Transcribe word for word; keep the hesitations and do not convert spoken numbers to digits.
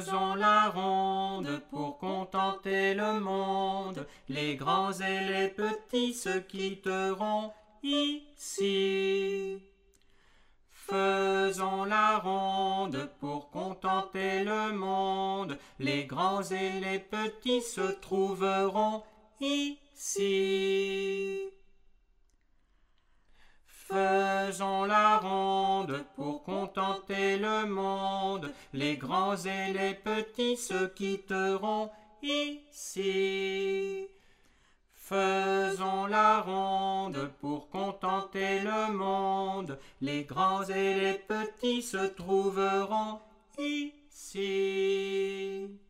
Faisons la ronde pour contenter le monde, les grands et les petits se quitteront ici. Faisons la ronde pour contenter le monde, les grands et les petits se trouveront ici. Faisons la ronde pour contenter le monde, les grands et les petits se quitteront ici. Faisons la ronde pour contenter le monde, les grands et les petits se trouveront ici.